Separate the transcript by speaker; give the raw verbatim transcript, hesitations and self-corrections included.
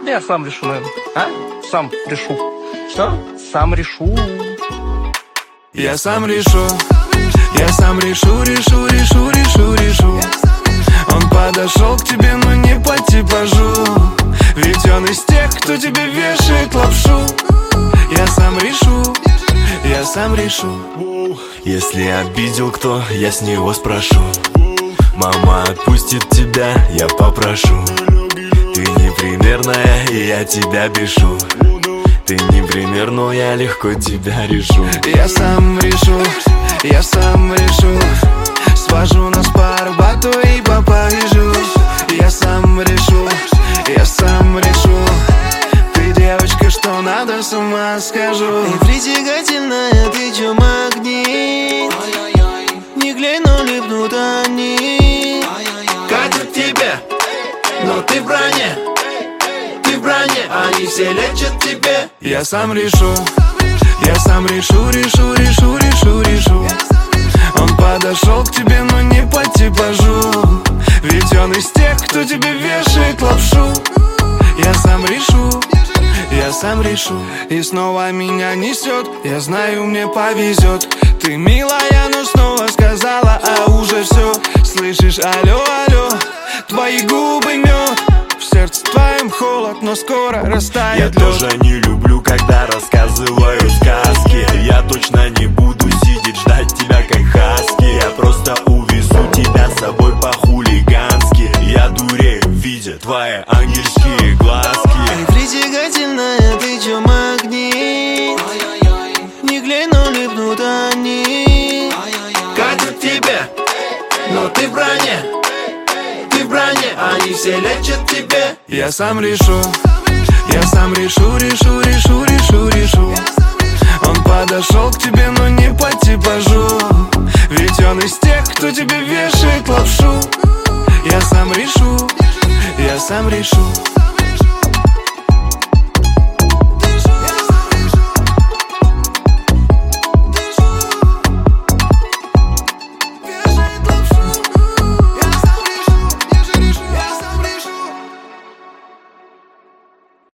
Speaker 1: Я сам решу, наверное. А? Сам решу.
Speaker 2: Что?
Speaker 1: Сам решу.
Speaker 3: Я сам решу. Я сам решу, решу, решу, решу, решу. Он подошел к тебе, но не по типажу. Ведь он из тех, кто тебе вешает лапшу. Я сам решу. Я сам решу.
Speaker 4: Если обидел кто, я с него спрошу. Мама отпустит тебя, я попрошу. Ты непримерная, и я тебя бешу. Ты непример, но я легко тебя решу.
Speaker 3: Я сам решу, я сам решу. Свожу нас по Арбату и по Парижу. Я сам решу, я сам решу. Ты девочка, что надо, с ума скажу.
Speaker 5: И притягательная, ты чё, магнит? Не глянь, но липнут они.
Speaker 2: Катят тебе, но ты в броне. Ты в броне, они все лечат тебе.
Speaker 3: Я сам решу, я сам решу, решу, решу, решу, решу. Он подошел к тебе, но не по типажу. Ведь он из тех, кто тебе вешает лапшу. Я сам решу, я сам решу. И снова меня несет, я знаю, мне повезет. Ты милая, но снова сказала, а уже все. Слышишь, алло, алло, твои губы мед. В сердце твоем холод, но скоро растает
Speaker 4: Я
Speaker 3: лед.
Speaker 4: тоже не люблю, когда рассказываю сказки. Я точно не буду сидеть, ждать тебя как хаски. Я просто увезу тебя с собой по-хулигански. Я дурею, видя твои ангельские глазки.
Speaker 5: И притягательная, ты чё, магнит? Не глянь, но липнут они.
Speaker 2: Катят тебе, но ты в броне. Ты в броне, они все лечат тебе.
Speaker 3: Я сам решу, я сам решу, решу, решу, решу, решу. Он подошел к тебе, но не по типажу. Ведь он из тех, кто тебе вешает лапшу. Я сам решу, я сам решу.